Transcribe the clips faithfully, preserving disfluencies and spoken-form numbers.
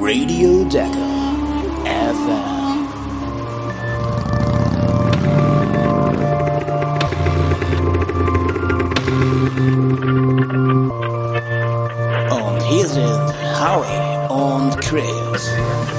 Radio Decker F M. Und hier sind Howie und Chris.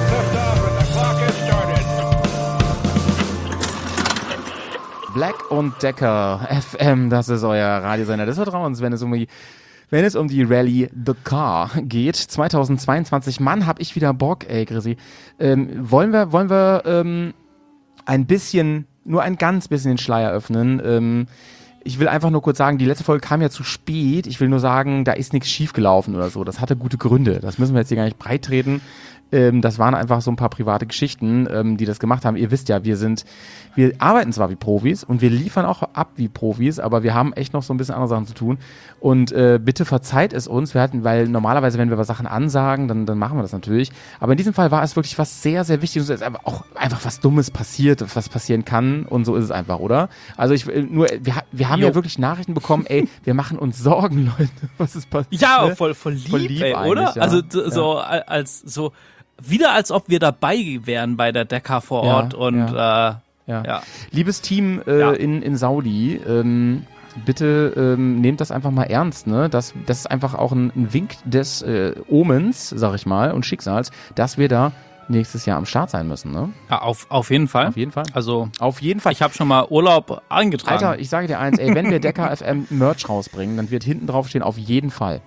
Black und Decker F M, das ist euer Radiosender des Vertrauens, wenn es um die, wenn es um die Rallye Dakar geht. zweitausendzweiundzwanzig, Mann, hab ich wieder Bock, ey, Chrissy. Ähm, wollen wir, wollen wir ähm, ein bisschen, nur ein ganz bisschen den Schleier öffnen? Ähm, ich will einfach nur kurz sagen, die letzte Folge kam ja zu spät. Ich will nur sagen, da ist nichts schiefgelaufen oder so. Das hatte gute Gründe. Das müssen wir jetzt hier gar nicht breit treten. Ähm, das waren einfach so ein paar private Geschichten, ähm, die das gemacht haben. Ihr wisst ja, wir sind, wir arbeiten zwar wie Profis und wir liefern auch ab wie Profis, aber wir haben echt noch so ein bisschen andere Sachen zu tun. Und äh, bitte verzeiht es uns, wir hatten, weil normalerweise, wenn wir was Sachen ansagen, dann, dann machen wir das natürlich. Aber in diesem Fall war es wirklich was sehr, sehr Wichtiges. Es ist einfach auch einfach was Dummes passiert, was passieren kann, und so ist es einfach, oder? Also ich nur, wir, wir haben jo. ja wirklich Nachrichten bekommen, ey, wir machen uns Sorgen, Leute, was ist passiert. Ja, ne? voll, voll lieb, voll lieb ey, oder? Ja. Also so ja. als so wieder als ob wir dabei wären bei der Dakar vor Ort ja, und ja. Äh, ja. ja. Liebes Team äh, ja. in, in Saudi, ähm, bitte ähm, nehmt das einfach mal ernst, ne? Das, das ist einfach auch ein, ein Wink des äh, Omens, sag ich mal, und Schicksals, dass wir da nächstes Jahr am Start sein müssen, ne? Ja, auf, auf jeden Fall. Auf jeden Fall. Also auf jeden Fall. Ich habe schon mal Urlaub eingetragen. Alter, ich sage dir eins, ey, wenn wir Decker F M Merch rausbringen, dann wird hinten drauf stehen, auf jeden Fall.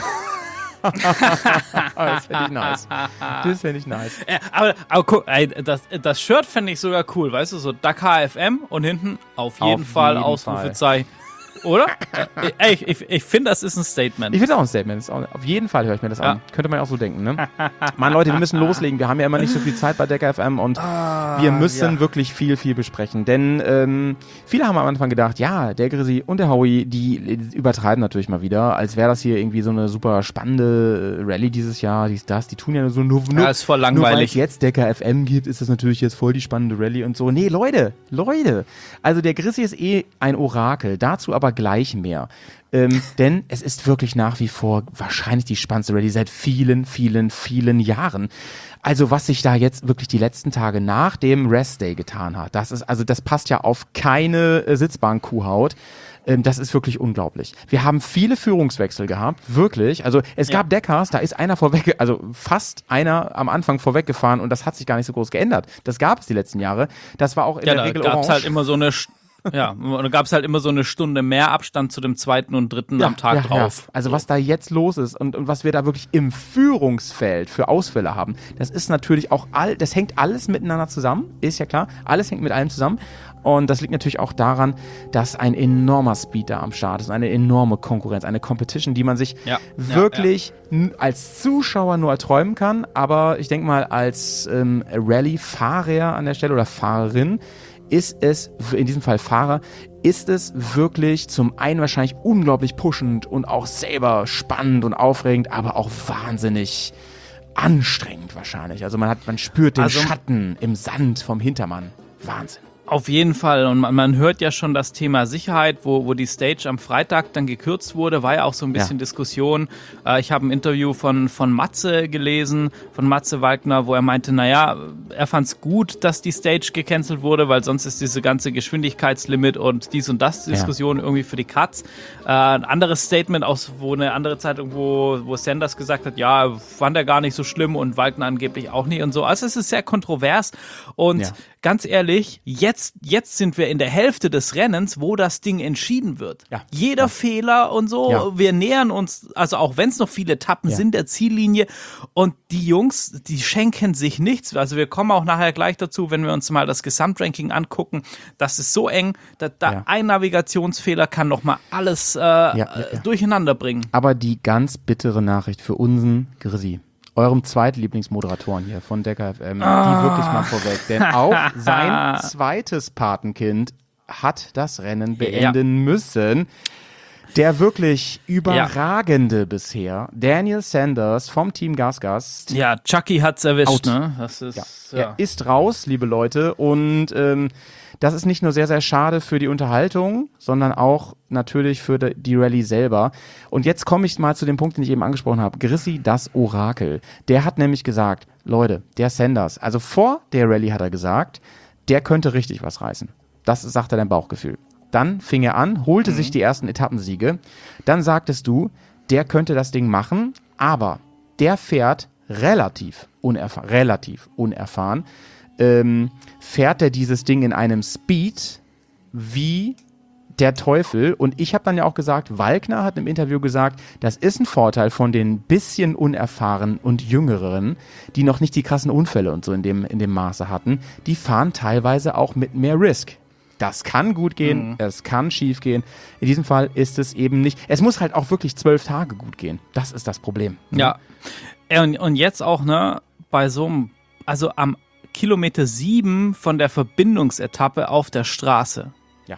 Das fände ich nice. Das fände ich nice. Ja, aber, aber guck, ey, das, das Shirt fände ich sogar cool, weißt du, so Dakar F M und hinten auf jeden auf Fall Ausrufezeichen. Oder? Ey, ich, ich, ich finde, das ist ein Statement. Ich finde es auch ein Statement. Auch, auf jeden Fall höre ich mir das ja. an. Könnte man auch so denken, ne? Mann, Leute, wir müssen loslegen. Wir haben ja immer nicht so viel Zeit bei Decker F M und ah, wir müssen ja. wirklich viel, viel besprechen. Denn ähm, viele haben am Anfang gedacht, ja, der Grizzly und der Howie, die übertreiben natürlich mal wieder, als wäre das hier irgendwie so eine super spannende Rallye dieses Jahr, dies, das. Die tun ja so nur, nur, ja, ist voll langweilig. Nur weil es jetzt Decker F M gibt, ist das natürlich jetzt voll die spannende Rallye und so. Nee, Leute, Leute. Also der Grizzly ist eh ein Orakel. Dazu aber gleich mehr. Ähm, denn es ist wirklich nach wie vor wahrscheinlich die spannendste Rallye seit vielen, vielen, vielen Jahren. Also was sich da jetzt wirklich die letzten Tage nach dem Rest Day getan hat, das ist, also das passt ja auf keine äh, Sitzbank-Kuhhaut. Ähm, das ist wirklich unglaublich. Wir haben viele Führungswechsel gehabt, wirklich. Also es ja. gab Deckers, da ist einer vorweg, also fast einer am Anfang vorweggefahren und das hat sich gar nicht so groß geändert. Das gab es die letzten Jahre. Das war auch in ja, der Regel orange. Ja, da gab es halt immer so eine Ja, da gab es halt immer so eine Stunde mehr Abstand zu dem zweiten und dritten ja, am Tag ja, drauf. Ja. Also was da jetzt los ist und, und was wir da wirklich im Führungsfeld für Ausfälle haben, das ist natürlich auch all, das hängt alles miteinander zusammen, ist ja klar, alles hängt mit allem zusammen. Und das liegt natürlich auch daran, dass ein enormer Speed da am Start ist, eine enorme Konkurrenz, eine Competition, die man sich ja, wirklich ja, ja. n- als Zuschauer nur erträumen kann, aber ich denke mal als ähm, Rallye-Fahrer an der Stelle oder Fahrerin ist es, in diesem Fall Fahrer, ist es wirklich zum einen wahrscheinlich unglaublich pushend und auch selber spannend und aufregend, aber auch wahnsinnig anstrengend wahrscheinlich. Also man hat, man spürt den also, Schatten im Sand vom Hintermann. Wahnsinn. Auf jeden Fall. Und man, man hört ja schon das Thema Sicherheit, wo, wo die Stage am Freitag dann gekürzt wurde, war ja auch so ein bisschen ja. Diskussion. Äh, ich habe ein Interview von, von Matze gelesen, von Matze Wagner, wo er meinte, naja, er fand es gut, dass die Stage gecancelt wurde, weil sonst ist diese ganze Geschwindigkeitslimit und dies und das Diskussion ja. irgendwie für die Katz. Äh, ein anderes Statement, aus, wo eine andere Zeitung, wo, wo Sanders gesagt hat, ja, fand er gar nicht so schlimm und Wagner angeblich auch nicht und so. Also es ist sehr kontrovers und ja. ganz ehrlich, jetzt Jetzt, jetzt sind wir in der Hälfte des Rennens, wo das Ding entschieden wird. Ja. Jeder ja. Fehler und so, ja. wir nähern uns, also auch wenn es noch viele Etappen ja. sind, der Ziellinie. Und die Jungs, die schenken sich nichts. Also wir kommen auch nachher gleich dazu, wenn wir uns mal das Gesamtranking angucken. Das ist so eng, dass da ja. ein Navigationsfehler kann nochmal alles äh, ja, ja, ja. durcheinander bringen. Aber die ganz bittere Nachricht für unseren Grizzly, eurem Zweitlieblingsmoderatoren hier von Decker F M, ah. die wirklich mal vorweg. Denn auch sein zweites Patenkind hat das Rennen beenden ja. müssen. Der wirklich überragende ja. bisher, Daniel Sanders vom Team GasGas. Ja, Chucky hat's erwischt, out. ne? Das ist, ja. ja. Er ist raus, liebe Leute. Und ähm, das ist nicht nur sehr, sehr schade für die Unterhaltung, sondern auch natürlich für die Rallye selber. Und jetzt komme ich mal zu dem Punkt, den ich eben angesprochen habe. Grissi, das Orakel. Der hat nämlich gesagt, Leute, der Sanders, also vor der Rallye hat er gesagt, der könnte richtig was reißen. Das sagte dein Bauchgefühl. Dann fing er an, holte mhm. sich die ersten Etappensiege. Dann sagtest du, der könnte das Ding machen, aber der fährt relativ unerfahren, relativ unerfahren, ähm, fährt er dieses Ding in einem Speed wie der Teufel. Und ich habe dann ja auch gesagt, Walkner hat im Interview gesagt, das ist ein Vorteil von den bisschen unerfahrenen und Jüngeren, die noch nicht die krassen Unfälle und so in dem, in dem Maße hatten. Die fahren teilweise auch mit mehr Risk. Das kann gut gehen, mhm. es kann schief gehen. In diesem Fall ist es eben nicht. Es muss halt auch wirklich zwölf Tage gut gehen. Das ist das Problem. Ne? Ja. Und, und jetzt auch, ne, bei so einem, also am Kilometer sieben von der Verbindungsetappe auf der Straße. Ja.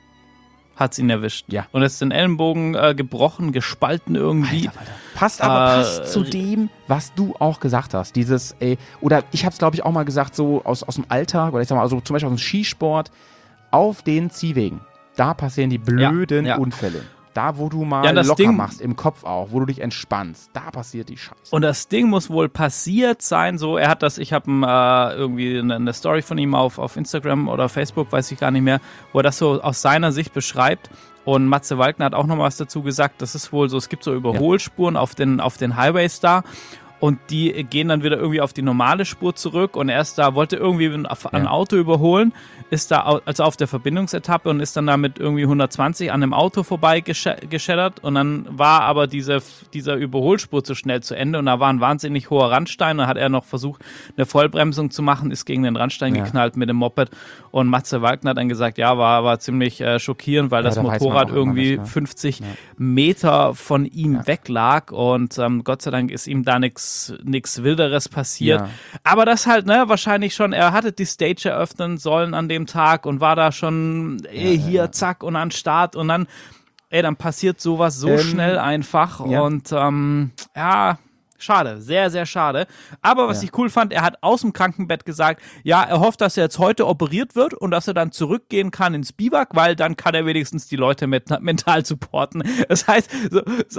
Hat's ihn erwischt. Ja. Und ist den Ellenbogen äh, gebrochen, gespalten irgendwie. Alter, Alter. Passt aber äh, passt zu dem, was du auch gesagt hast. Dieses, ey, oder ich hab's glaube ich auch mal gesagt, so aus, aus dem Alltag, oder ich sag mal, also zum Beispiel aus dem Skisport, auf den Ziehwegen, da passieren die blöden ja, ja. Unfälle. Da, wo du mal ja, locker Ding, machst, im Kopf auch, wo du dich entspannst, da passiert die Scheiße. Und das Ding muss wohl passiert sein, so, er hat das, ich habe äh, irgendwie eine, eine Story von ihm auf, auf Instagram oder Facebook, weiß ich gar nicht mehr, wo er das so aus seiner Sicht beschreibt. Und Matze Walkner hat auch noch was dazu gesagt, das ist wohl so, es gibt so Überholspuren ja. auf den, auf den Highways da. Und die gehen dann wieder irgendwie auf die normale Spur zurück und er ist da, wollte irgendwie ein, ein Auto überholen, ist da also auf der Verbindungsetappe und ist dann damit irgendwie hundertzwanzig an einem Auto vorbei geschettert und dann war aber diese, dieser Überholspur zu schnell zu Ende und da war ein wahnsinnig hoher Randstein und dann hat er noch versucht, eine Vollbremsung zu machen, ist gegen den Randstein ja. geknallt mit dem Moped und Matze Walkner hat dann gesagt, ja, war, war ziemlich äh, schockierend, weil ja, das da Motorrad irgendwie nicht, ne? fünfzig ja. Meter von ihm ja. weg lag und ähm, Gott sei Dank ist ihm da nichts nichts Wilderes passiert. Ja. Aber das halt, ne, wahrscheinlich schon, er hatte die Stage eröffnen sollen an dem Tag und war da schon ey, hier, ja, ja. zack, und an Start und dann, ey, dann passiert sowas so ähm, schnell einfach ja. und ähm, ja, schade, sehr, sehr schade. Aber was ja. ich cool fand, er hat aus dem Krankenbett gesagt, ja, er hofft, dass er jetzt heute operiert wird und dass er dann zurückgehen kann ins Biwak, weil dann kann er wenigstens die Leute mit, mental supporten. Das heißt, so, so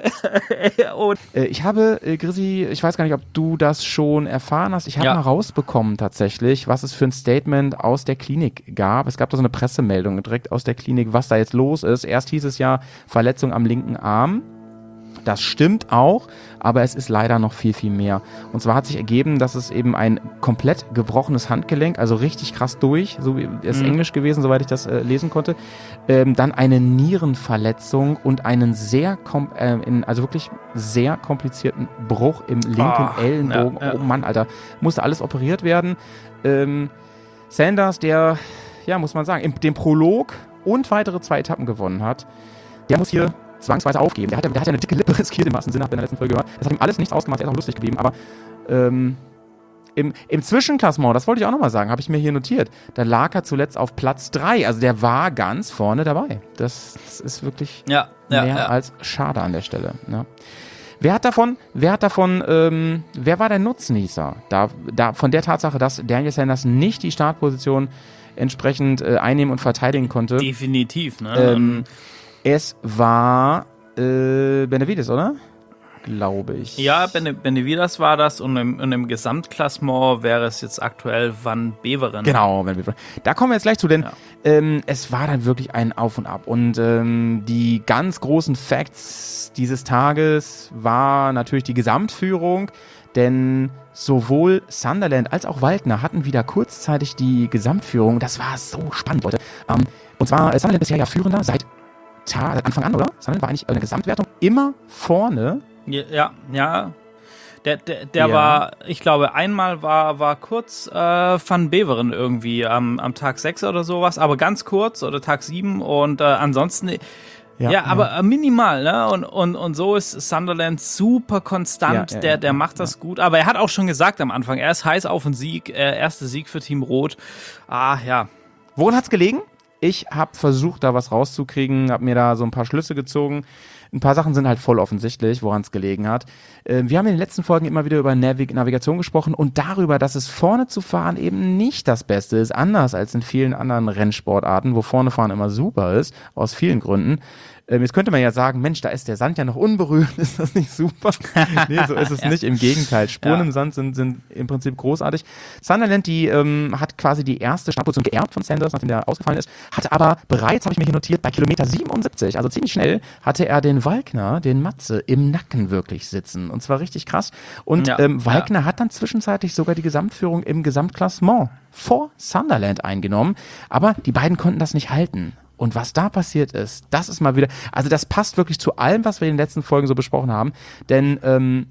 und ich habe, äh, Grissi, ich weiß gar nicht, ob du das schon erfahren hast, ich habe ja. mal rausbekommen tatsächlich, was es für ein Statement aus der Klinik gab. Es gab da so eine Pressemeldung direkt aus der Klinik, was da jetzt los ist. Erst hieß es ja, Verletzung am linken Arm. Das stimmt auch, aber es ist leider noch viel, viel mehr. Und zwar hat sich ergeben, dass es eben ein komplett gebrochenes Handgelenk, also richtig krass durch, so wie es mhm. Englisch gewesen, soweit ich das äh, lesen konnte, ähm, dann eine Nierenverletzung und einen sehr, kom- äh, in, also wirklich sehr komplizierten Bruch im linken oh, Ellenbogen. Ja, ja. Oh Mann, Alter, musste alles operiert werden. Ähm, Sanders, der, ja, muss man sagen, im, den Prolog und weitere zwei Etappen gewonnen hat, der muss hier zwangsweise aufgeben. Der hat, der hat ja eine dicke Lippe riskiert im wahrsten Sinne, habt ihr in der letzten Folge gehört. Das hat ihm alles nichts ausgemacht, er ist auch lustig geblieben, aber ähm, im, im Zwischenklassement, das wollte ich auch nochmal sagen, habe ich mir hier notiert, da lag er zuletzt auf Platz drei, also der war ganz vorne dabei. Das, das ist wirklich ja, ja, mehr ja. als schade an der Stelle. Ja. Wer hat davon, wer hat davon, ähm, wer war der Nutznießer da, da, von der Tatsache, dass Daniel Sanders nicht die Startposition entsprechend äh, einnehmen und verteidigen konnte? Definitiv, ne? Ähm, Es war äh, Benavides, oder? Glaube ich. Ja, Bene- Benavides war das und im, und im Gesamtklassement wäre es jetzt aktuell Van Beveren. Genau, Van Beveren. Da kommen wir jetzt gleich zu, denn ja. ähm, es war dann wirklich ein Auf und Ab. Und ähm, die ganz großen Facts dieses Tages war natürlich die Gesamtführung, denn sowohl Sunderland als auch Walkner hatten wieder kurzzeitig die Gesamtführung. Das war so spannend, Leute. Ähm, und zwar, äh, Sunderland bisher ja Führender seit seit Anfang an, oder? Sunderland war eigentlich in der Gesamtwertung immer vorne. Ja, ja. Der, der, der ja. war, ich glaube, einmal war, war kurz äh, Van Beveren irgendwie am, am Tag sechs oder sowas, aber ganz kurz oder Tag sieben und äh, ansonsten, ja, ja aber ja. minimal, ne? Und, und, und so ist Sunderland super konstant, ja, ja, der, der macht das ja. gut, aber er hat auch schon gesagt am Anfang, er ist heiß auf einen Sieg, äh, erster Sieg für Team Rot. Ah, ja. Woran hat's gelegen? Ich habe versucht, da was rauszukriegen, habe mir da so ein paar Schlüsse gezogen. ein paar Sachen sind halt voll offensichtlich, woran es gelegen hat. Äh, wir haben in den letzten Folgen immer wieder über Navig- Navigation gesprochen und darüber, dass es vorne zu fahren eben nicht das Beste ist, anders als in vielen anderen Rennsportarten, wo vorne fahren immer super ist, aus vielen Gründen. Jetzt könnte man ja sagen, Mensch, da ist der Sand ja noch unberührt, ist das nicht super? Nee, so ist es ja. nicht, im Gegenteil. Spuren ja. im Sand sind, sind im Prinzip großartig. Sunderland, die ähm, hat quasi die erste Startposition geerbt von Sanders, nachdem der ausgefallen ist, hatte aber bereits, habe ich mir hier notiert, bei Kilometer siebenundsiebzig, also ziemlich schnell, hatte er den Walkner, den Matze, im Nacken wirklich sitzen. Und zwar richtig krass. Und ja. ähm, Walkner ja. hat dann zwischenzeitlich sogar die Gesamtführung im Gesamtklassement vor Sunderland eingenommen, aber die beiden konnten das nicht halten. Und was da passiert ist, das ist mal wieder, also das passt wirklich zu allem, was wir in den letzten Folgen so besprochen haben, denn ähm,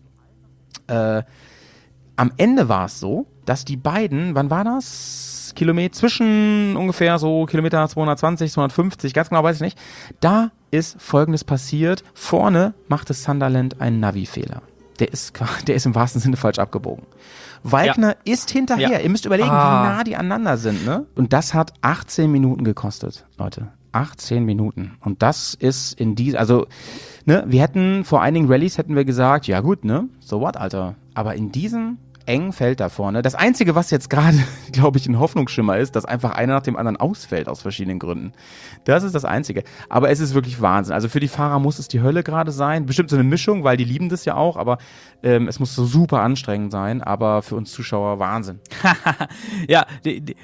äh, am Ende war es so, dass die beiden, wann war das? Kilometer, zwischen ungefähr so Kilometer zweihundertzwanzig, zweihundertfünfzig, ganz genau weiß ich nicht, da ist Folgendes passiert, vorne machte Sunderland einen Navi-Fehler. Der ist, der ist im wahrsten Sinne falsch abgebogen. Walkner ja. ist hinterher. Ja. Ihr müsst überlegen, ah. wie nah die aneinander sind, ne? Und das hat achtzehn Minuten gekostet, Leute. achtzehn Minuten. Und das ist in die, also, ne, wir hätten vor einigen Rallyes hätten wir gesagt, ja gut, ne, so what, Alter. Aber in diesem engen Feld da vorne, das Einzige, was jetzt gerade, glaube ich, ein Hoffnungsschimmer ist, dass einfach einer nach dem anderen ausfällt aus verschiedenen Gründen. Das ist das Einzige. Aber es ist wirklich Wahnsinn. Also für die Fahrer muss es die Hölle gerade sein. Bestimmt so eine Mischung, weil die lieben das ja auch, aber ähm, es muss so super anstrengend sein. Aber für uns Zuschauer Wahnsinn. ja, die, die,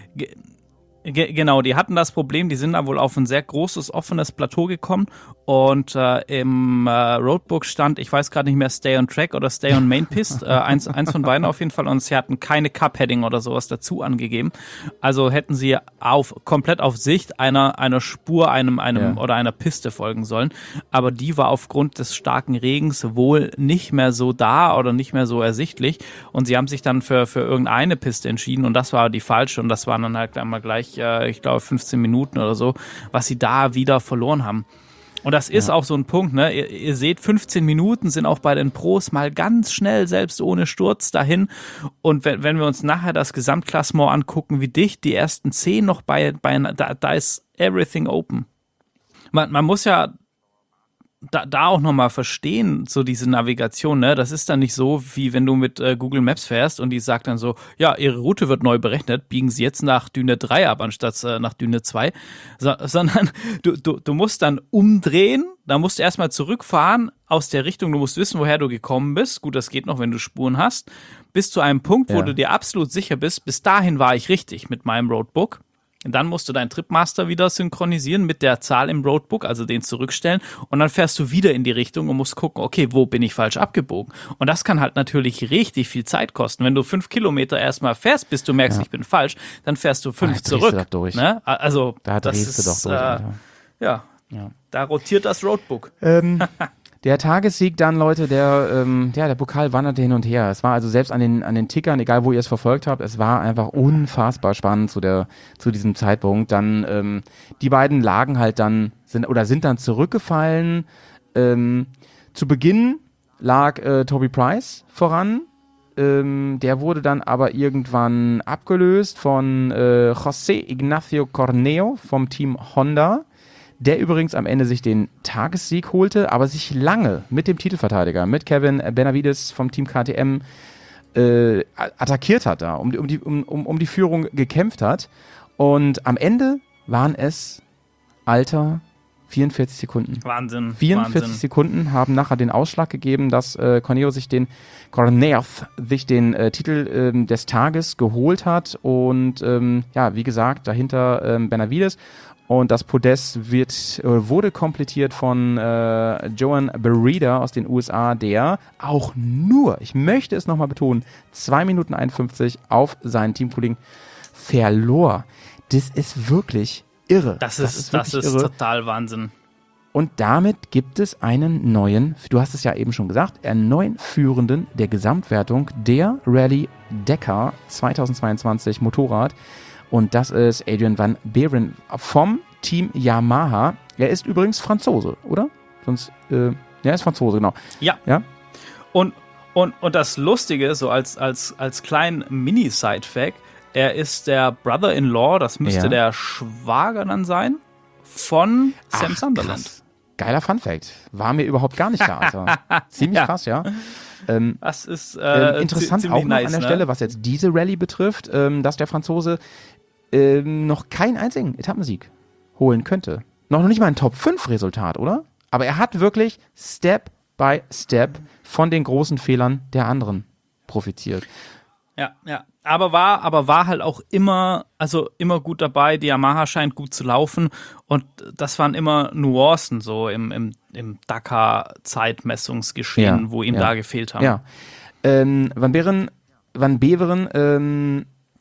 Ge- genau, die hatten das Problem, die sind da wohl auf ein sehr großes, offenes Plateau gekommen und äh, im äh, Roadbook stand, ich weiß gerade nicht mehr, Stay on Track oder Stay on Main Piste, äh, eins, eins von beiden auf jeden Fall, und sie hatten keine Cup-Heading oder sowas dazu angegeben. Also hätten sie auf komplett auf Sicht einer, einer Spur, einem, einem ja. oder einer Piste folgen sollen, aber die war aufgrund des starken Regens wohl nicht mehr so da oder nicht mehr so ersichtlich und sie haben sich dann für, für irgendeine Piste entschieden und das war die falsche und das waren dann halt einmal gleich ich glaube fünfzehn Minuten oder so, was sie da wieder verloren haben. Und das ist ja. auch so ein Punkt, ne? Ihr, ihr seht, fünfzehn Minuten sind auch bei den Pros mal ganz schnell, selbst ohne Sturz dahin. Und wenn, wenn wir uns nachher das Gesamtklassement angucken, wie dicht die ersten zehn noch bei, bei da, da ist everything open. Man, man muss ja Da, da auch nochmal verstehen, so diese Navigation, ne, das ist dann nicht so, wie wenn du mit äh, Google Maps fährst und die sagt dann so, ja, ihre Route wird neu berechnet, biegen sie jetzt nach Düne drei ab, anstatt äh, nach Düne zwei, so, sondern du, du, du musst dann umdrehen, da musst du erstmal zurückfahren aus der Richtung, du musst wissen, woher du gekommen bist, gut, das geht noch, wenn du Spuren hast, bis zu einem Punkt, wo ja. du dir absolut sicher bist, bis dahin war ich richtig mit meinem Roadbook. Dann musst du deinen Tripmaster wieder synchronisieren mit der Zahl im Roadbook, also den zurückstellen und dann fährst du wieder in die Richtung und musst gucken, okay, wo bin ich falsch abgebogen? Und das kann halt natürlich richtig viel Zeit kosten. Wenn du fünf Kilometer erstmal fährst, bis du merkst, ja. ich bin falsch, dann fährst du fünf ah, zurück. Du doch durch. Ne? Also, da das drehst ist, du doch durch. Äh, ja, ja, da rotiert das Roadbook. Ähm, der Tagessieg dann, Leute, der, ähm, ja, der Pokal wanderte hin und her. Es war also selbst an den, an den Tickern, egal wo ihr es verfolgt habt, es war einfach unfassbar spannend zu der, zu diesem Zeitpunkt. Dann, ähm, die beiden lagen halt dann, sind, oder sind dann zurückgefallen. Ähm, zu Beginn lag äh, Toby Price voran. Ähm, der wurde dann aber irgendwann abgelöst von äh, José Ignacio Corneo vom Team Honda. Der übrigens am Ende sich den Tagessieg holte, aber sich lange mit dem Titelverteidiger, mit Kevin Benavides vom Team K T M, äh, attackiert hat da, um, um, die, um, um die Führung gekämpft hat. Und am Ende waren es, Alter, vierundvierzig Sekunden. Wahnsinn. vierundvierzig Wahnsinn. Sekunden haben nachher den Ausschlag gegeben, dass äh, Corneo sich den, Corneoth sich den äh, Titel ähm, des Tages geholt hat. Und ähm, ja, wie gesagt, dahinter ähm, Benavides. Und das Podest wird, wurde komplettiert von äh, Joan Berida aus den U S A, der auch nur, ich möchte es nochmal betonen, zwei Minuten einundfünfzig auf seinen Teamkollegen verlor. Das ist wirklich irre. Das ist, das ist, das ist total Wahnsinn. Und damit gibt es einen neuen, du hast es ja eben schon gesagt, einen neuen Führenden der Gesamtwertung der Rallye Dakar zweitausendzweiundzwanzig Motorrad. Und das ist Adrian van Beeren vom Team Yamaha. Er ist übrigens Franzose, oder? Sonst, äh, er ist Franzose, genau. Ja. ja? Und, und, und das Lustige, so als, als, als kleinen Mini-Side-Fact, er ist der Brother-in-Law, das müsste ja. der Schwager dann sein, von Sam Ach, Sunderland. Krass. geiler Funfact. War mir überhaupt gar nicht klar. Also, ziemlich Ja. krass, ja. Ähm, Das ist äh, ähm, interessant zi- auch noch ziemlich nice, an der ne? Stelle, was jetzt diese Rallye betrifft, ähm, dass der Franzose ähm, noch keinen einzigen Etappensieg holen könnte. Noch nicht mal ein Top fünf Resultat, oder? Aber er hat wirklich Step by Step von den großen Fehlern der anderen profitiert. Ja, ja. Aber war, aber war halt auch immer, also immer gut dabei. Die Yamaha scheint gut zu laufen. Und das waren immer Nuancen so im, im, im Dakar-Zeitmessungsgeschehen, Ja, wo ihm ja. da gefehlt haben. Ja. Ähm, Van Beveren, Van Beveren ähm,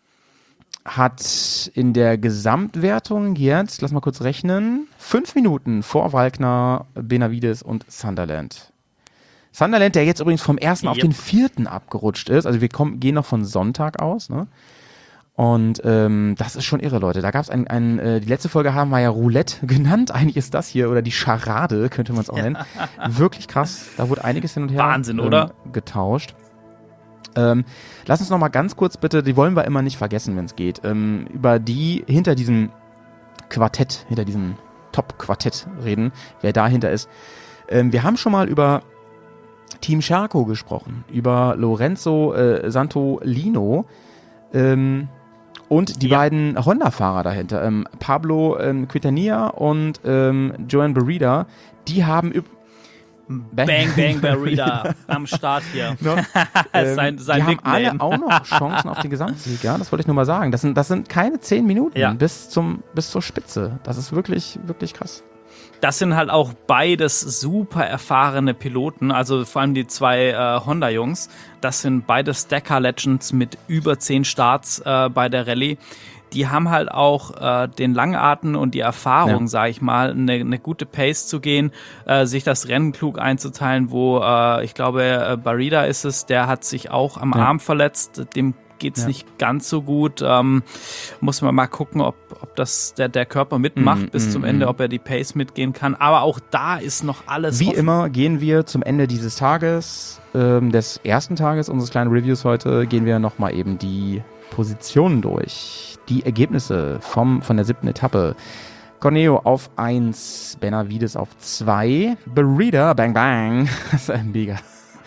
hat in der Gesamtwertung jetzt, lass mal kurz rechnen, fünf Minuten vor Walkner, Benavides und Sunderland. Sunderland, der jetzt übrigens vom ersten auf Yep. den vierten abgerutscht ist. Also wir kommen, gehen noch von Sonntag aus, ne? Und ähm, das ist schon irre, Leute. Da gab es ein, ein äh, die letzte Folge haben wir ja Roulette genannt. Eigentlich ist das hier, oder die Charade, könnte man es auch nennen. Wirklich krass. Da wurde einiges hin und her Wahnsinn, ähm, oder? getauscht. Ähm, lass uns noch mal ganz kurz bitte, die wollen wir immer nicht vergessen, wenn es geht, ähm, über die hinter diesem Quartett, hinter diesem Top-Quartett reden, wer dahinter ist. Ähm, wir haben schon mal über Team Charco gesprochen, über Lorenzo äh, Santolino ähm, und die Ja. beiden Honda-Fahrer dahinter, ähm, Pablo ähm, Quintanilla und ähm, Joan Barrida, die haben üb- Bang, bang, Barrida am Start hier. noch, sein sein die haben Nickname. alle auch noch Chancen auf den Gesamtsieg, ja, das wollte ich nur mal sagen. Das sind, das sind keine zehn Minuten Ja. bis, zum, bis zur Spitze. Das ist wirklich, wirklich krass. Das sind halt auch beides super erfahrene Piloten, also vor allem die zwei äh, Honda-Jungs. Das sind beides Dakar-Legends mit über zehn Starts äh, bei der Rallye. Die haben halt auch äh, den Langatmen und die Erfahrung, Ja. sag ich mal, eine, eine gute Pace zu gehen, äh, sich das Rennen klug einzuteilen, wo äh, ich glaube, äh, Barrida ist es, der hat sich auch am Ja. Arm verletzt, dem geht's Ja. nicht ganz so gut. Ähm, muss man mal gucken, ob, ob das der, der Körper mitmacht Mm, bis mm, zum Ende, mm. ob er die Pace mitgehen kann. Aber auch da ist noch alles Wie offen. immer gehen wir zum Ende dieses Tages, ähm, des ersten Tages unseres kleinen Reviews heute, gehen wir nochmal eben die Positionen durch. Die Ergebnisse vom, von der siebten Etappe. Corneo auf eins, Benavides auf zwei, Barrida, bang bang, das ist ein mega,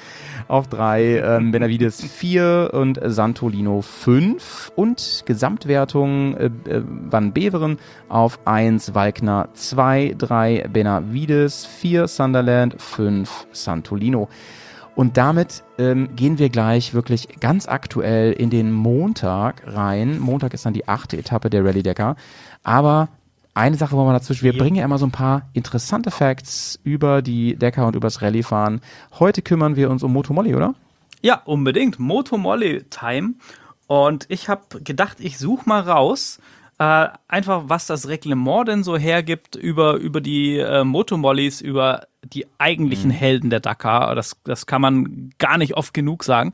auf drei, ähm, Benavides vier und Santolino fünf und Gesamtwertung äh, äh, Van Beveren auf eins, Walkner zwei, drei, Benavides vier, Sunderland fünf, Santolino. Und damit ähm, gehen wir gleich wirklich ganz aktuell in den Montag rein. Montag ist dann die achte Etappe der Rallye Dakar. Aber eine Sache wollen wir dazwischen. Wir Ja. bringen ja immer so ein paar interessante Facts über die Dakar und übers Rallye-Fahren. Heute kümmern wir uns um Moto Moly, oder? Ja, unbedingt. Moto Moly Time. Und ich habe gedacht, ich suche mal raus, äh, einfach was das Reglement denn so hergibt über, über die äh, Moto Mollys, über die eigentlichen Helden der Dakar. Das, das kann man gar nicht oft genug sagen.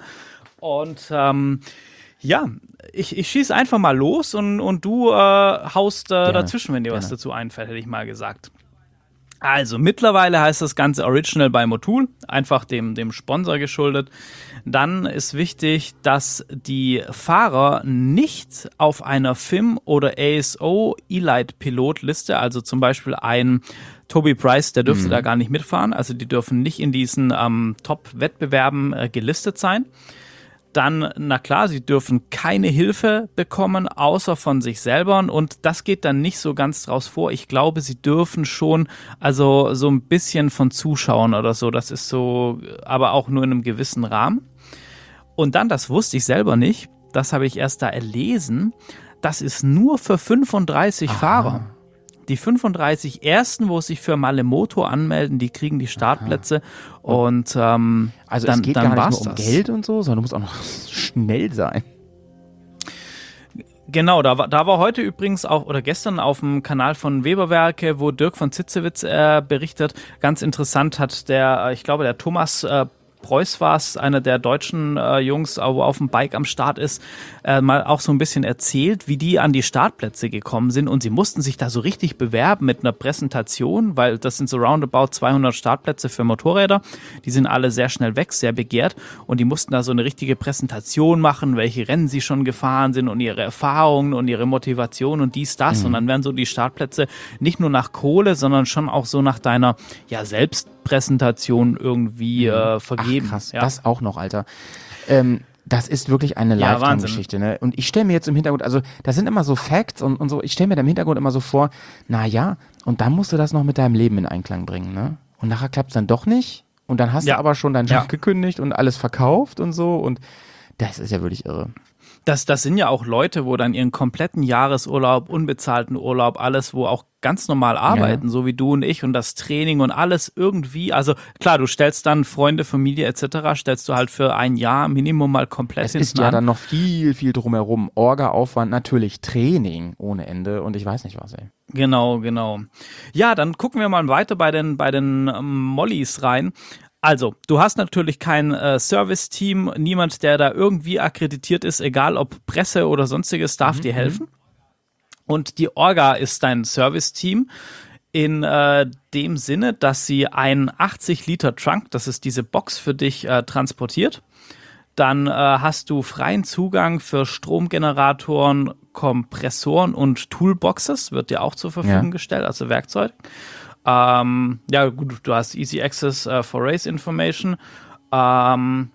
Und ähm, ja, ich, ich schieße einfach mal los und, und du äh, haust äh, dazwischen, wenn dir was gerne. dazu einfällt, hätte ich mal gesagt. Also, mittlerweile heißt das Ganze Original by Motul, einfach dem, dem Sponsor geschuldet. Dann ist wichtig, dass die Fahrer nicht auf einer F I M oder A S O Elite-Pilot-Liste, also zum Beispiel ein Toby Price, der dürfte Mhm. da gar nicht mitfahren, also die dürfen nicht in diesen ähm, Top-Wettbewerben äh, gelistet sein. Dann, na klar, sie dürfen keine Hilfe bekommen, außer von sich selber. Und das geht dann nicht so ganz draus vor. Ich glaube, sie dürfen schon, also so ein bisschen von Zuschauern oder so. Das ist so, aber auch nur in einem gewissen Rahmen. Und dann, das wusste ich selber nicht, das habe ich erst da erlesen, das ist nur für fünfunddreißig Aha. Fahrer. Die fünfunddreißig Ersten, wo sich für Malemoto anmelden, die kriegen die Startplätze. Und ähm, Also dann, es geht dann gar war's nicht nur um das. Geld und so, sondern du musst auch noch schnell sein. Genau, da war, da war heute übrigens auch, oder gestern auf dem Kanal von Weberwerke, wo Dirk von Zitzewitz äh, berichtet, ganz interessant hat der, äh, ich glaube, der Thomas äh, Preuß war es, einer der deutschen äh, Jungs, wo auf dem Bike am Start ist, äh, mal auch so ein bisschen erzählt, wie die an die Startplätze gekommen sind und sie mussten sich da so richtig bewerben mit einer Präsentation, weil das sind so roundabout zweihundert Startplätze für Motorräder, die sind alle sehr schnell weg, sehr begehrt und die mussten da so eine richtige Präsentation machen, welche Rennen sie schon gefahren sind und ihre Erfahrungen und ihre Motivation und dies, das mhm. und dann werden so die Startplätze nicht nur nach Kohle, sondern schon auch so nach deiner ja, Selbstpräsentation irgendwie äh, vergeben. Ach, krass, ja. Das auch noch, Alter. Ähm, das ist wirklich eine Ja, Lifetime-Geschichte, ne? Und ich stelle mir jetzt im Hintergrund, also das sind immer so Facts und, und so, ich stelle mir da im Hintergrund immer so vor, na ja, und dann musst du das noch mit deinem Leben in Einklang bringen, ne? Und nachher klappt es dann doch nicht und dann hast Ja. du aber schon deinen Job Ja. gekündigt und alles verkauft und so und das ist ja wirklich irre. Das, das sind ja auch Leute, wo dann ihren kompletten Jahresurlaub, unbezahlten Urlaub, alles, wo auch ganz normal arbeiten, Ja. so wie du und ich und das Training und alles irgendwie, also klar, du stellst dann Freunde, Familie et cetera, stellst du halt für ein Jahr Minimum mal komplett Es hinten ist ja an. dann noch viel, viel drumherum. Orga-Aufwand, natürlich Training ohne Ende und ich weiß nicht was, ey. Genau, genau. Ja, dann gucken wir mal weiter bei den, bei den ähm, Mollys rein. Also, du hast natürlich kein äh, Service-Team, niemand, der da irgendwie akkreditiert ist, egal ob Presse oder sonstiges, darf Mhm, dir helfen. Und die Orga ist dein Service-Team in äh, dem Sinne, dass sie einen achtzig Liter Trunk, das ist diese Box für dich, äh, transportiert. Dann äh, hast du freien Zugang für Stromgeneratoren, Kompressoren und Toolboxes, wird dir auch zur Verfügung Ja. gestellt, also Werkzeug. Ähm, ja gut, du hast Easy Access äh, for Race Information. Ähm,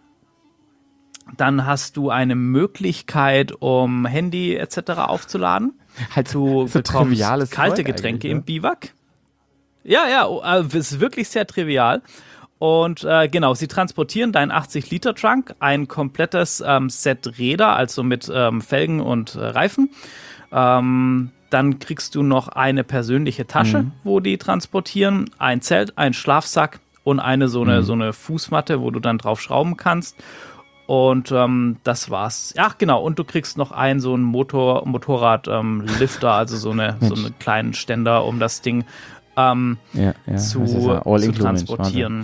dann hast du eine Möglichkeit, um Handy et cetera aufzuladen. Halt Du so bekommst triviales kalte Zeug Getränke eigentlich, im ne? Biwak. Ja, ja, oh, äh, es ist wirklich sehr trivial. Und äh, genau, sie transportieren deinen achtzig Liter Trunk, ein komplettes ähm, Set Räder, also mit ähm, Felgen und äh, Reifen. Ähm, dann kriegst du noch eine persönliche Tasche, Mhm. wo die transportieren, ein Zelt, ein Schlafsack und eine so eine, Mhm. so eine Fußmatte, wo du dann drauf schrauben kannst. Und ähm, das war's. Ach genau, und du kriegst noch einen so einen Motor, Motorrad-Lifter, also so, eine, so einen kleinen Ständer, um das Ding ähm, Ja, ja. zu, das ist ja zu all-inclusive, transportieren.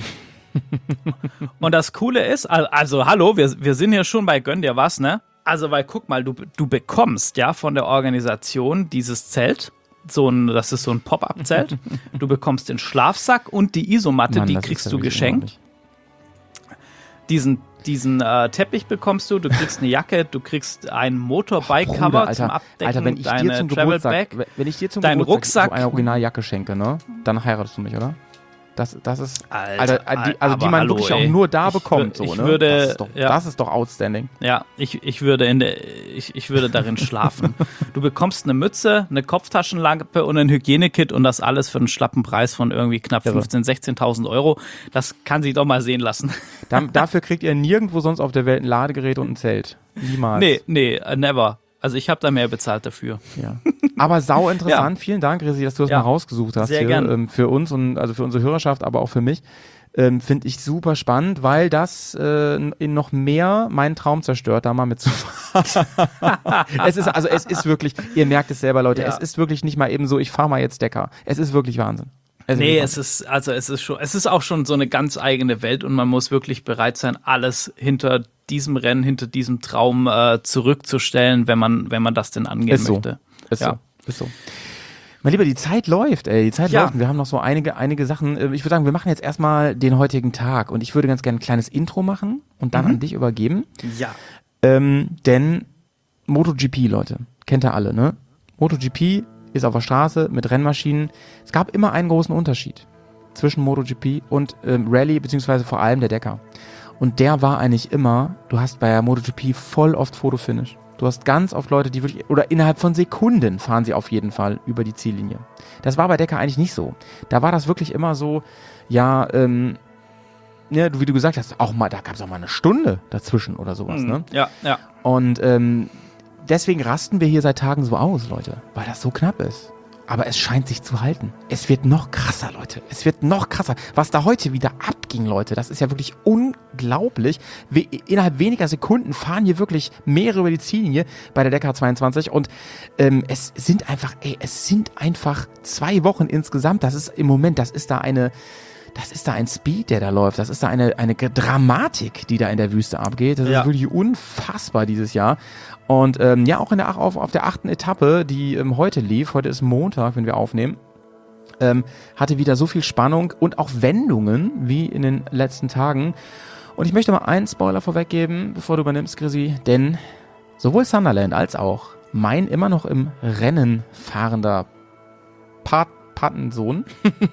Und das Coole ist, al- also hallo, wir, wir sind hier schon bei Gönn dir was, ne? Also, weil guck mal, du, du bekommst ja von der Organisation dieses Zelt, so ein, das ist so ein Pop-Up-Zelt, du bekommst den Schlafsack und die Isomatte, Mann, die das ist kriegst ja du wirklich geschenkt. Diesen, diesen äh, Teppich bekommst du, du kriegst eine Jacke, du kriegst ein Motorbike-Cover Bruder, zum Alter, Abdecken, Alter, wenn ich deine dir zum Travel Geburtstag, Bag. wenn ich dir zum dein Geburtstag Rucksack. so eine Originaljacke schenke, ne, dann heiratest du mich, oder? Das, das ist, Alter, Alter, die, also aber die man hallo, wirklich ey. auch nur da Ich bekommt, wür- so, ich ne? würde- das ist doch, ja. das ist doch outstanding. Ja, ich, ich würde in der, ich, ich würde darin schlafen. Du bekommst eine Mütze, eine Kopftaschenlampe und ein Hygienekit und das alles für einen schlappen Preis von irgendwie knapp Irre. fünfzehntausend, sechzehntausend Euro. Das kann sich doch mal sehen lassen. Da, dafür kriegt ihr nirgendwo sonst auf der Welt ein Ladegerät und ein Zelt. Niemals. Nee, nee, uh, never. Also ich habe da mehr bezahlt dafür. Ja. Aber sau interessant. Vielen Dank, Resi, dass du das Ja. mal rausgesucht hast Sehr hier, gern. ähm, für uns und also für unsere Hörerschaft, aber auch für mich. Ähm, Finde ich super spannend, weil das äh, in noch mehr meinen Traum zerstört, da mal mitzufahren. es ist also es ist wirklich, ihr merkt es selber, Leute, Ja. es ist wirklich nicht mal eben so, ich fahre mal jetzt Decker. Es ist wirklich Wahnsinn. Es ist Nee, wirklich es ist, also es ist schon, es ist auch schon so eine ganz eigene Welt und man muss wirklich bereit sein, alles hinter diesem Rennen, hinter diesem Traum äh, zurückzustellen, wenn man, wenn man das denn angehen Ist so. möchte. Ist Ja. so, ist so. Mein Lieber, die Zeit läuft, ey, die Zeit Ja. läuft. Und wir haben noch so einige, einige Sachen. Äh, Ich würde sagen, wir machen jetzt erstmal den heutigen Tag und ich würde ganz gerne ein kleines Intro machen und dann Mhm. an dich übergeben. Ja. Ähm, denn MotoGP, Leute, kennt ihr alle, ne? MotoGP ist auf der Straße mit Rennmaschinen. Es gab immer einen großen Unterschied zwischen MotoGP und ähm, Rallye, beziehungsweise vor allem der Decker. Und der war eigentlich immer, du hast bei der MotoGP voll oft Fotofinish. Du hast ganz oft Leute, die wirklich, oder innerhalb von Sekunden fahren sie auf jeden Fall über die Ziellinie. Das war bei Decker eigentlich nicht so. Da war das wirklich immer so, ja, ähm, ja, du- wie du gesagt hast, auch mal, da gab es auch mal eine Stunde dazwischen oder sowas, Mhm. ne? Ja, ja. Und ähm, deswegen rasten wir hier seit Tagen so aus, Leute, weil das so knapp ist. Aber es scheint sich zu halten. Es wird noch krasser, Leute. Es wird noch krasser. Was da heute wieder abging, Leute, das ist ja wirklich unglaublich. We- innerhalb weniger Sekunden fahren hier wirklich mehrere über die Ziellinie bei der Dakar zweiundzwanzig. Und ähm, es sind einfach, ey, es sind einfach zwei Wochen insgesamt. Das ist im Moment, das ist da eine... das ist da ein Speed, der da läuft. Das ist da eine, eine Dramatik, die da in der Wüste abgeht. Das Ja. ist wirklich unfassbar dieses Jahr. Und ähm, ja, auch in der, auf, auf der achten Etappe, die ähm, heute lief, heute ist Montag, wenn wir aufnehmen, ähm, hatte wieder so viel Spannung und auch Wendungen wie in den letzten Tagen. Und ich möchte mal einen Spoiler vorweggeben, bevor du übernimmst, Chrissy, denn sowohl Sunderland als auch mein immer noch im Rennen fahrender Pat Patensohn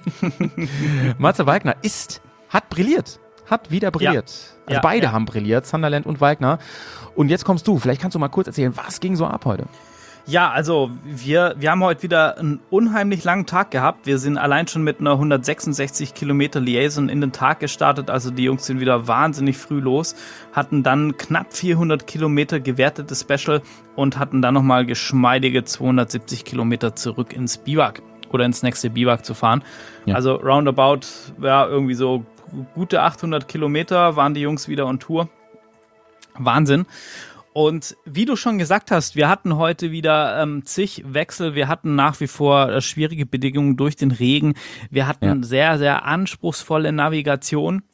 Matze Walkner ist, hat brilliert, hat wieder brilliert. Ja. Also Ja, beide ja. haben brilliert, Sunderland und Walkner. Und jetzt kommst du, vielleicht kannst du mal kurz erzählen, was ging so ab heute? Ja, also wir, wir haben heute wieder einen unheimlich langen Tag gehabt. Wir sind allein schon mit einer hundertsechsundsechzig Kilometer Liaison in den Tag gestartet. Also die Jungs sind wieder wahnsinnig früh los, hatten dann knapp vierhundert Kilometer gewertetes Special und hatten dann nochmal geschmeidige zweihundertsiebzig Kilometer zurück ins Biwak oder ins nächste Biwak zu fahren. Ja. Also roundabout, ja, irgendwie so gute achthundert Kilometer waren die Jungs wieder on Tour. Wahnsinn. Und wie du schon gesagt hast, wir hatten heute wieder ähm, zig Wechsel. Wir hatten nach wie vor äh, schwierige Bedingungen durch den Regen. Wir hatten Ja. sehr, sehr anspruchsvolle Navigation.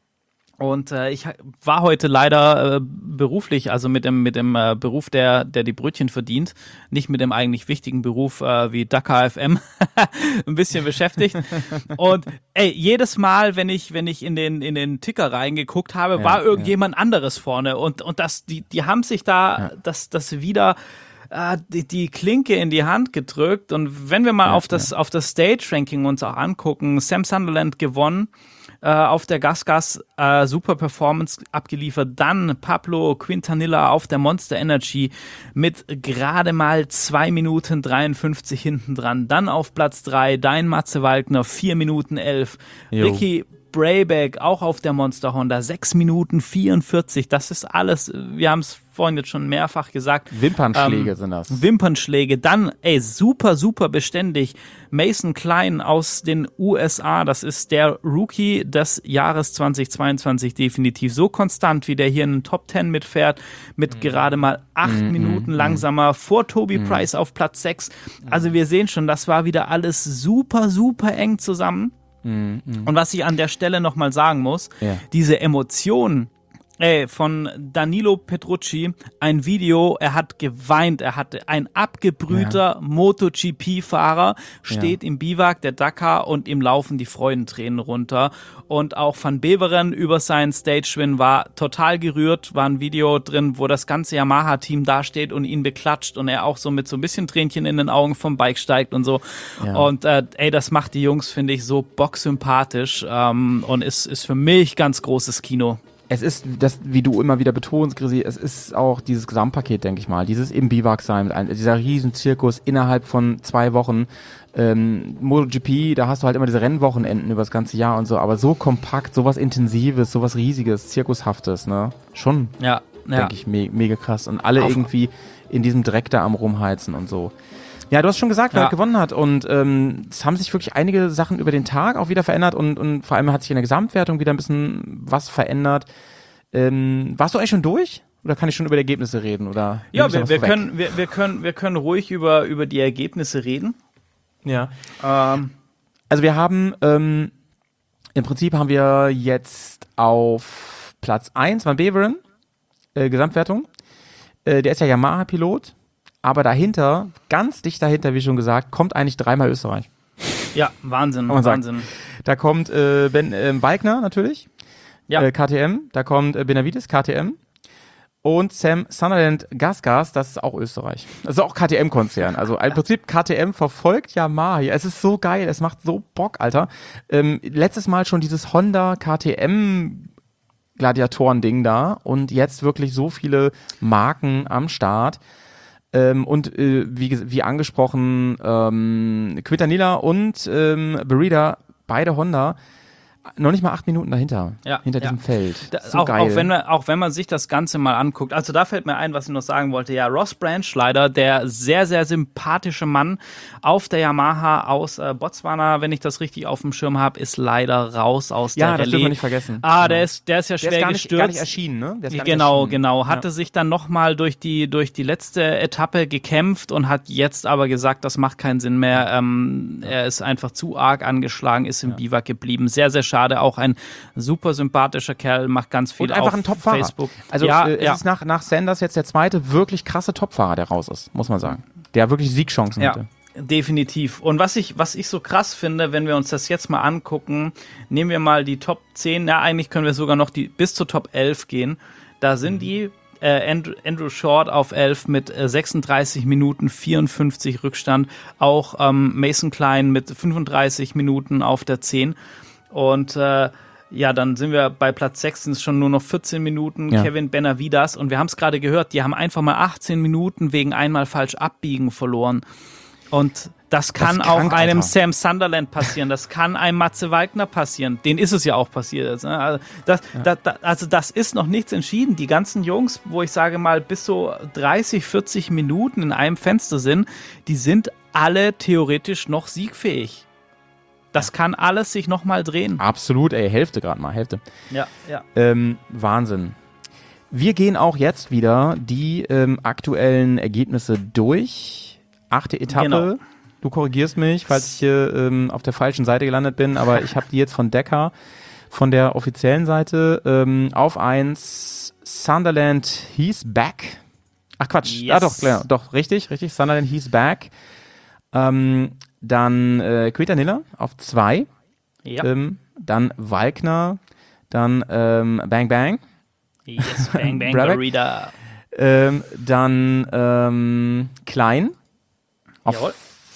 Und äh, ich war heute leider äh, beruflich, also mit dem mit dem äh, Beruf, der der die Brötchen verdient, nicht mit dem eigentlich wichtigen Beruf äh, wie Dakar F M, ein bisschen beschäftigt. Und ey, jedes Mal, wenn ich wenn ich in den in den Ticker reingeguckt habe, Ja, war irgendjemand anderes vorne. Und und das die die haben sich da Ja. das das wieder äh, die, die Klinke in die Hand gedrückt. Und wenn wir mal Ja, auf das auf das Stage Ranking uns auch angucken, Sam Sunderland gewonnen. Äh, auf der Gas-Gas äh, super Performance abgeliefert. Dann Pablo Quintanilla auf der Monster Energy mit gerade mal zwei Minuten dreiundfünfzig hinten dran. Dann auf Platz drei dein Matze Walkner, vier Minuten elf. Jo. Ricky Brayback auch auf der Monster Honda, sechs Minuten vierundvierzig. Das ist alles, wir haben es vorhin jetzt schon mehrfach gesagt. Wimpernschläge Ähm, sind das. Wimpernschläge. Dann, ey, super, super beständig. Mason Klein aus den U S A, das ist der Rookie des Jahres zweitausendzweiundzwanzig, definitiv so konstant, wie der hier in den Top Ten mitfährt, mit gerade mal acht Minuten langsamer, vor Toby Price auf Platz sechs. Also wir sehen schon, das war wieder alles super, super eng zusammen. Und was ich an der Stelle nochmal sagen muss, Ja. diese Emotionen, Ey, von Danilo Petrucci, ein Video, er hat geweint, er hatte ein abgebrühter MotoGP-Fahrer, steht im Biwak der Dakar und ihm laufen die Freudentränen runter. Und auch Van Beveren über seinen Stage-Win war total gerührt, war ein Video drin, wo das ganze Yamaha-Team dasteht und ihn beklatscht und er auch so mit so ein bisschen Tränchen in den Augen vom Bike steigt und so. Ja. Und äh, ey, das macht die Jungs, finde ich, so bocksympathisch ähm, und ist, ist für mich ganz großes Kino. Es ist, das, wie du immer wieder betonst, Chrissy, es ist auch dieses Gesamtpaket, denke ich mal. Dieses im Biwak sein, mit ein, dieser Riesenzirkus innerhalb von zwei Wochen. Ähm, MotoGP, da hast du halt immer diese Rennwochenenden über das ganze Jahr und so, aber so kompakt, sowas Intensives, sowas Riesiges, Zirkushaftes, ne? Schon, Ja, ja. denke ich, me mega krass. Und alle Auf- irgendwie in diesem Dreck da am Rumheizen und so. Ja, du hast schon gesagt, wer Ja. gewonnen hat und ähm, es haben sich wirklich einige Sachen über den Tag auch wieder verändert und, und vor allem hat sich in der Gesamtwertung wieder ein bisschen was verändert. Ähm, warst du eigentlich schon durch oder kann ich schon über die Ergebnisse reden? Oder Ja, nehme ich da wir, was wir, vorweg? können, wir, wir, können, wir können ruhig über, über die Ergebnisse reden. Ja. Ähm, Also wir haben, ähm, im Prinzip haben wir jetzt auf Platz eins Van Beveren, äh, Gesamtwertung. Äh, der ist ja Yamaha-Pilot, aber dahinter, ganz dicht dahinter, wie schon gesagt, kommt eigentlich dreimal Österreich. ja, Wahnsinn, man sagt. Wahnsinn. Da kommt äh, Ben äh, Walkner natürlich, Ja. äh, K T M, da kommt äh, Benavides, K T M und Sam Sunderland Gas-Gas, das ist auch Österreich. Also auch K T M-Konzern. Also im Prinzip K T M verfolgt Yamaha hier. Es ist so geil, es macht so Bock, Alter. Ähm, letztes Mal schon dieses Honda K T M Gladiatoren-Ding da und jetzt wirklich so viele Marken am Start. Ähm, und äh, wie, wie angesprochen, ähm, Quintanilla und ähm, Berida, beide Honda, noch nicht mal acht Minuten dahinter, Ja, hinter ja. diesem Feld. Da, So auch, geil. auch, wenn man, auch wenn man sich das Ganze mal anguckt, also da fällt mir ein, was ich noch sagen wollte, ja, Ross Branch leider, der sehr, sehr sympathische Mann auf der Yamaha aus äh, Botswana, wenn ich das richtig auf dem Schirm habe, ist leider raus aus Ja, der das Rallye. dürfen wir nicht vergessen. Ah, Genau. der ist, der ist ja der schwer ist gar nicht, gestürzt. gar nicht erschienen, ne? Der ist gar nicht Genau, erschienen. genau. Hatte Ja. sich dann nochmal durch die, durch die letzte Etappe gekämpft und hat jetzt aber gesagt, das macht keinen Sinn mehr. Ähm, Er ist einfach zu arg angeschlagen, ist im Biwak geblieben. Sehr, sehr schade. schade. Auch ein super sympathischer Kerl, macht ganz viel Und einfach auf ein Top-Fahrer. Facebook. Also ja, äh, es ja. ist nach, nach Sanders jetzt der zweite wirklich krasse Top-Fahrer, der raus ist, muss man sagen. Der wirklich Siegchancen Ja. hatte. Definitiv. Und was ich, was ich so krass finde, wenn wir uns das jetzt mal angucken, nehmen wir mal die Top zehn, ja, eigentlich können wir sogar noch die bis zur Top elf gehen. Da sind die äh, Andrew, Andrew Short auf elf mit äh, sechsunddreißig Minuten vierundfünfzig Rückstand. Auch ähm, Mason Klein mit fünfunddreißig Minuten auf der zehn. Und äh, ja, dann sind wir bei Platz sechs, sind es schon nur noch vierzehn Minuten. Ja. Kevin Benavides. Und wir haben es gerade gehört, die haben einfach mal achtzehn Minuten wegen einmal falsch abbiegen verloren. Und das kann Das ist auch krank, einem Alter. Sam Sunderland passieren, das kann einem Matze Wagner passieren. Den ist es ja auch passiert. Jetzt, ne? Also, das, Ja. da, da, also das ist noch nichts entschieden. Die ganzen Jungs, wo ich sage mal bis so dreißig, vierzig Minuten in einem Fenster sind, die sind alle theoretisch noch siegfähig. Das kann alles sich nochmal drehen. Absolut, ey, Hälfte gerade mal, Hälfte. Ja, ja. Ähm, Wahnsinn. Wir gehen auch jetzt wieder die ähm, aktuellen Ergebnisse durch. Achte Etappe. Genau. Du korrigierst mich, falls ich hier ähm, auf der falschen Seite gelandet bin, aber ich habe die jetzt von Decker, von der offiziellen Seite, ähm, auf eins Sunderland he's back. Ach Quatsch, Yes. ja doch, klar, doch, richtig, richtig, Sunderland he's back. Ähm, dann äh, Quintanilla auf zwei. Ja. Ähm, dann Walkner, dann ähm, Bang Bang, Yes, bang, bang, Brabeck. Garida. ähm, dann ähm, Klein auf Jawohl.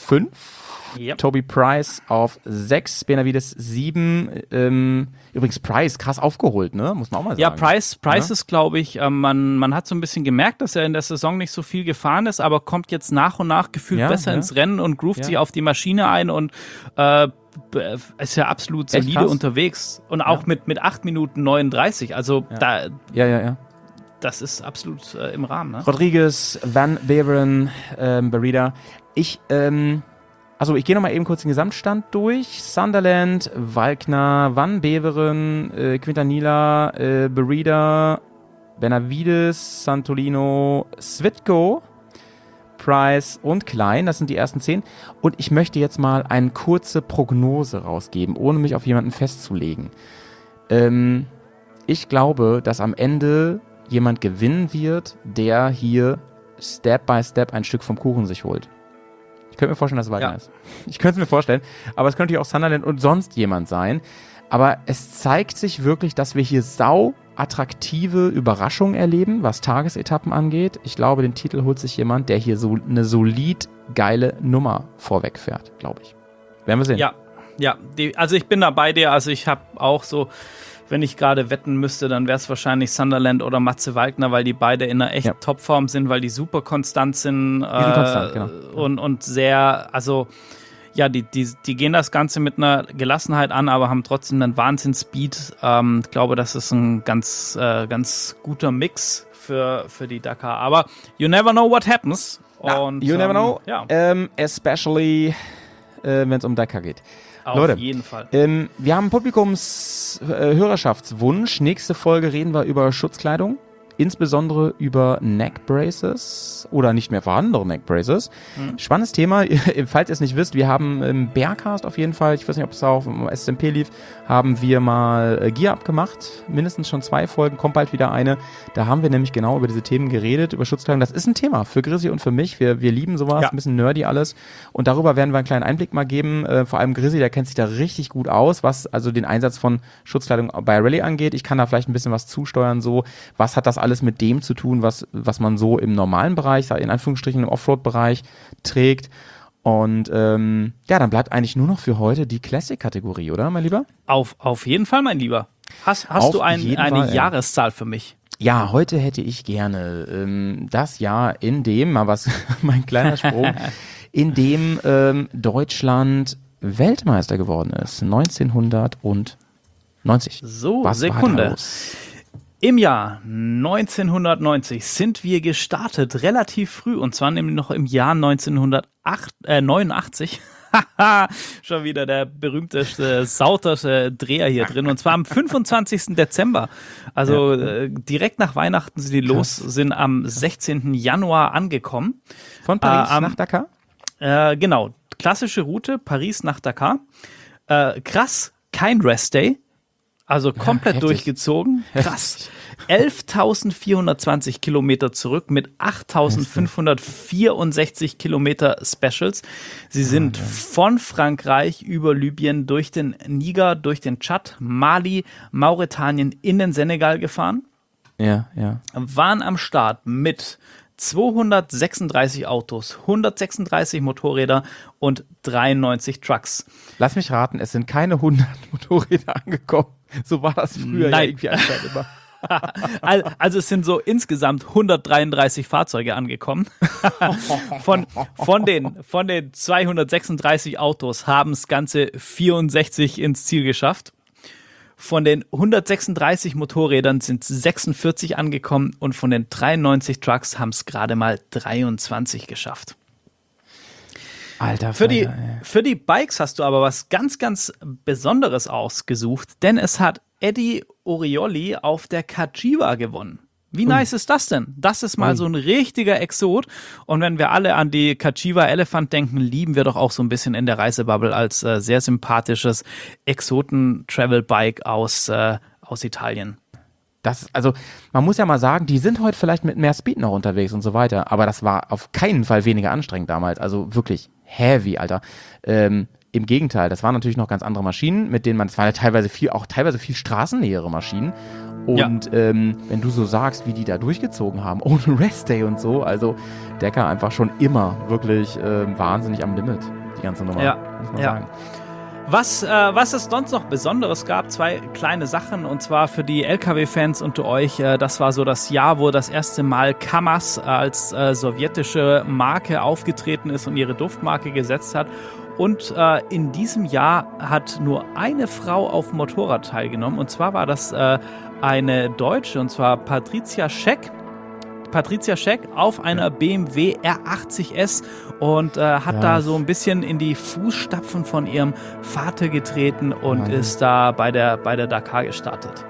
fünf, Ja. Toby Price auf sechs, Benavides sieben. Ähm, übrigens Price krass aufgeholt, ne? Muss man auch mal sagen. Ja, Price, Price Ja? ist, glaube ich, äh, man, man hat so ein bisschen gemerkt, dass er in der Saison nicht so viel gefahren ist, aber kommt jetzt nach und nach gefühlt Ja, besser ja. ins Rennen und groovt Ja. sich auf die Maschine ein und äh, b- ist ja absolut Echt solide krass. unterwegs. Und auch Ja. mit, mit acht Minuten neununddreißig. Also Ja. da, Ja, ja, ja. das ist absolut äh, im Rahmen. Ne? Rodriguez, Van Beveren, ähm, Berida. Ich, ähm, also ich gehe nochmal eben kurz den Gesamtstand durch. Sunderland, Walkner, Van Beveren, äh, Quintanilla, äh, Berida, Benavides, Santolino, Svitko, Price und Klein. Das sind die ersten zehn. Und ich möchte jetzt mal eine kurze Prognose rausgeben, ohne mich auf jemanden festzulegen. Ähm, ich glaube, dass am Ende jemand gewinnen wird, der hier Step by Step ein Stück vom Kuchen sich holt. Ich könnte mir vorstellen, dass es Wagner Ja. ist. Ich könnte es mir vorstellen, aber es könnte auch Sunderland und sonst jemand sein. Aber es zeigt sich wirklich, dass wir hier sau attraktive Überraschungen erleben, was Tagesetappen angeht. Ich glaube, den Titel holt sich jemand, der hier so eine solid geile Nummer vorweg fährt, glaube ich. Werden wir sehen. Ja, ja. Die, also ich bin da bei dir. Also ich habe auch so, wenn ich gerade wetten müsste, dann wäre es wahrscheinlich Sunderland oder Matze Wagner, weil die beide in einer echt Ja. Topform sind, weil die super konstant sind. Die sind konstant, genau. Und, und sehr, also ja, die, die, die gehen das Ganze mit einer Gelassenheit an, aber haben trotzdem einen Wahnsinns-Speed. Ähm, ich glaube, das ist ein ganz, äh, ganz guter Mix für, für die Dakar. Aber you never know what happens. Ja, Und, you never ähm, know, Ja, ähm, especially äh, wenn es um Dakar geht. auf Leute, jeden Fall. Ähm, wir haben Publikums-Hörerschaftswunsch. Nächste Folge reden wir über Schutzkleidung, insbesondere über Neckbraces oder nicht mehr vorhandene Neckbraces. Mhm. Spannendes Thema. Falls ihr es nicht wisst, wir haben im Bearcast auf jeden Fall, ich weiß nicht, ob es auch im S M P lief, haben wir mal äh, Gear Up gemacht. Mindestens schon zwei Folgen, kommt bald wieder eine. Da haben wir nämlich genau über diese Themen geredet, über Schutzkleidung. Das ist ein Thema für Grizzly und für mich. Wir, wir lieben sowas, Ja. ein bisschen nerdy alles. Und darüber werden wir einen kleinen Einblick mal geben. Äh, vor allem Grizzly, der kennt sich da richtig gut aus, was also den Einsatz von Schutzkleidung bei Rallye angeht. Ich kann da vielleicht ein bisschen was zusteuern, so. Was hat das alles mit dem zu tun, was, was man so im normalen Bereich, in Anführungsstrichen im Offroad-Bereich trägt. Und ähm, ja, dann bleibt eigentlich nur noch für heute die Classic-Kategorie, oder, mein Lieber? Auf, auf jeden Fall, mein Lieber. Hast, hast Auf du ein, jeden eine Fall, ja. Jahreszahl für mich? Ja, heute hätte ich gerne ähm, das Jahr, in dem, mal was, mein kleiner Sprung, in dem ähm, Deutschland Weltmeister geworden ist, neunzehnhundertneunzig. So, Was war da Sekunde. los? Im Jahr neunzehnhundertneunzig sind wir gestartet, relativ früh, und zwar nämlich noch im Jahr neunzehnhundertneunundachtzig. Haha, schon wieder der berühmteste, sauterste Dreher hier drin. Und zwar am fünfundzwanzigsten Dezember. Also Ja. äh, direkt nach Weihnachten sind die los, sind am sechzehnten Januar angekommen. Von Paris Äh, am- nach Dakar? Äh, genau, klassische Route, Paris nach Dakar. Äh, krass, kein Rest Day. Also komplett Ja, durchgezogen. Krass. elftausendvierhundertzwanzig Kilometer zurück mit achttausendfünfhundertvierundsechzig Kilometer Specials. Sie sind Wahnsinn. von Frankreich über Libyen durch den Niger, durch den Tschad, Mali, Mauretanien in den Senegal gefahren. Ja, ja. Waren am Start mit zweihundertsechsunddreißig Autos, hundertsechsunddreißig Motorräder und dreiundneunzig Trucks. Lass mich raten, es sind keine hundert Motorräder angekommen. So war das früher ja Nein. irgendwie anscheinend immer. Also es sind so insgesamt hundertdreiunddreißig Fahrzeuge angekommen. Von, von, den, von den zweihundertsechsunddreißig Autos haben es ganze vierundsechzig ins Ziel geschafft. Von den hundertsechsunddreißig Motorrädern sind sechsundvierzig angekommen und von den dreiundneunzig Trucks haben es gerade mal dreiundzwanzig geschafft. Alter, Für die, Alter, ey. für die Bikes hast du aber was ganz, ganz Besonderes ausgesucht, denn es hat Eddie Orioli auf der Cagiva gewonnen. Wie nice ist das denn? Das ist mal Ui. so ein richtiger Exot. Und wenn wir alle an die Cagiva Elephant denken, lieben wir doch auch so ein bisschen in der Reisebubble als äh, sehr sympathisches Exoten-Travel-Bike aus, äh, aus Italien. Das, also, man muss ja mal sagen, die sind heute vielleicht mit mehr Speed noch unterwegs und so weiter, aber das war auf keinen Fall weniger anstrengend damals. Also wirklich heavy, Alter. Ähm, Im Gegenteil, das waren natürlich noch ganz andere Maschinen, mit denen man, es waren ja teilweise viel, auch teilweise viel straßennähere Maschinen. Und ja. ähm, wenn du so sagst, wie die da durchgezogen haben, ohne Restday und so, also Decker einfach schon immer wirklich äh, wahnsinnig am Limit, die ganze Nummer, ja. muss man ja. sagen. Was, äh, was es sonst noch Besonderes gab, zwei kleine Sachen, und zwar für die L K W-Fans unter euch, äh, das war so das Jahr, wo das erste Mal KAMAZ als äh, sowjetische Marke aufgetreten ist und ihre Duftmarke gesetzt hat. Und äh, in diesem Jahr hat nur eine Frau auf Motorrad teilgenommen, und zwar war das äh, eine Deutsche, und zwar Patricia Scheck. Patricia Scheck auf einer B M W R achtzig S und äh, hat ja. da so ein bisschen in die Fußstapfen von ihrem Vater getreten und Wahnsinn. ist da bei der, bei der Dakar gestartet.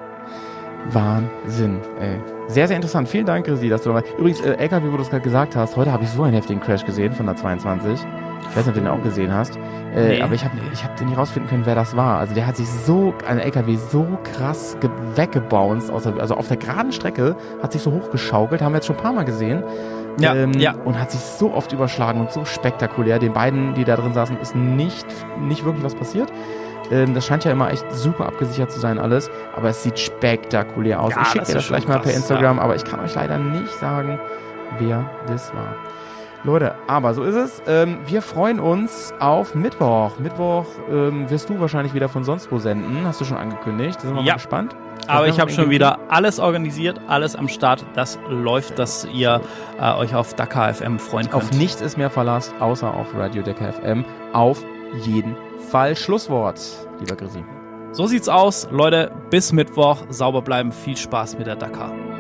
Wahnsinn, ey. Sehr, sehr interessant. Vielen Dank, Chrissy, dass du dabei. Übrigens, äh, L K W, wo du es gerade gesagt hast, heute habe ich so einen heftigen Crash gesehen von der zweiundzwanzig. Ich weiß nicht, ob du den auch gesehen hast. Äh, Nee. Aber ich habe ich hab nicht rausfinden können, wer das war. Also der hat sich so, ein L K W so krass ge- weggebounced, aus der, also auf der geraden Strecke, hat sich so hochgeschaukelt, haben wir jetzt schon ein paar Mal gesehen. Ja, ähm, ja. Und hat sich so oft überschlagen und so spektakulär. Den beiden, die da drin saßen, ist nicht, nicht wirklich was passiert. Ähm, das scheint ja immer echt super abgesichert zu sein alles, aber es sieht spektakulär aus. Ja, ich schicke das dir das ist schon gleich mal per krass, Instagram, aber ich kann euch leider nicht sagen, wer das war. Leute, aber so ist es. Ähm, wir freuen uns auf Mittwoch. Mittwoch ähm, wirst du wahrscheinlich wieder von sonst wo senden. Hast du schon angekündigt. Da sind wir Ja. mal gespannt. Aber Was ich habe wir schon noch wieder alles organisiert, alles am Start. Das läuft, dass ihr äh, euch auf Dakar F M freuen könnt. Auf nichts ist mehr Verlass, außer auf Radio Decker F M. Auf jeden Fall. Schlusswort, lieber Chrissy. So sieht's aus. Leute, bis Mittwoch. Sauber bleiben. Viel Spaß mit der Dakar.